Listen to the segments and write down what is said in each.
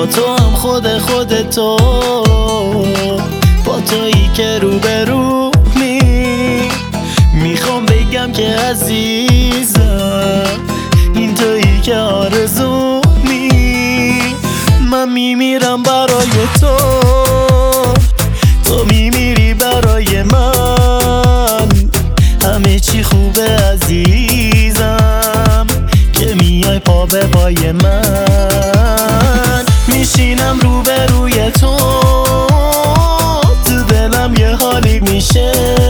با تو هم خودتو، با تویی که رو به رو میخوام بگم که عزیزم این تویی که آرزومی. من میمیرم برای تو، تو میمیری برای من. همه چی خوبه عزیزم که میای پا به پای من. میشینم روبروی تو، تو دلم یه حالی میشه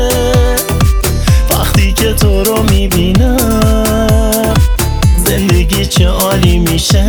وقتی که تو رو میبینم. زندگی چه عالی میشه.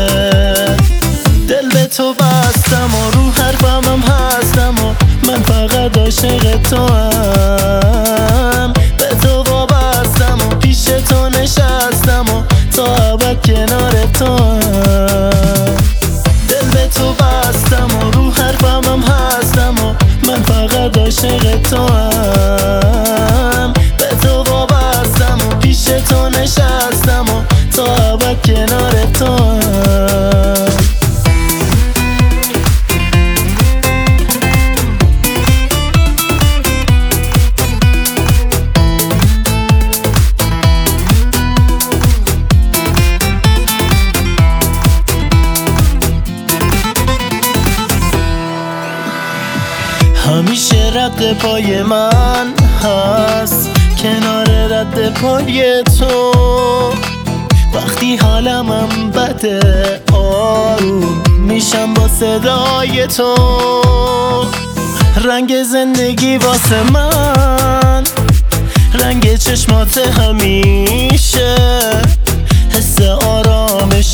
دل به تو بستم و رو حرفم هم هستم و من فقط عاشق تو هم. به تو وابستم و پیش تو نشستم و تا ابد کنار تو هم. دل به تو بستم و رو حرفم هم هستم و من فقط عاشق تو هم. به تو وابستم و پیش تو نشستم و تا ابد کنار تو هم. همیشه رد پای من هست کنار رد پای تو. وقتی حالمم بده آروم میشم با صدای تو. رنگ زندگی واسه من رنگ چشمات همیشه. حس آرامش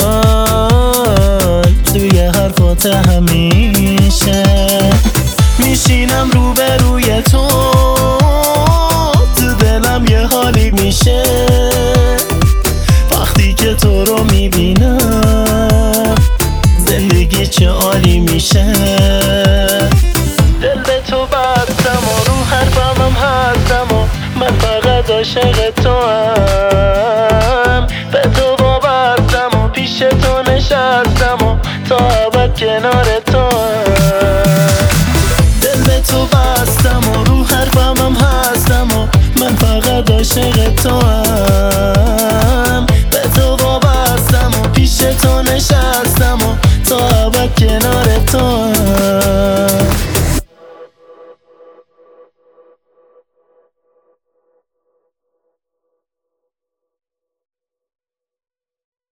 من توی حرفات همیشه. میشینم روبروی تو، تو دلم یه حالی میشه وقتی که تو رو میبینم. زندگی چه عالی میشه. دل به تو بستم و رو حرفم هم هستم و من فقط عاشق تو هم. به تو وابستم و پیش تو نشستم و تا ابد کنار تو هم. دل به تو بستم و رو حرفم هم هستم و من فقط عاشق تو هم.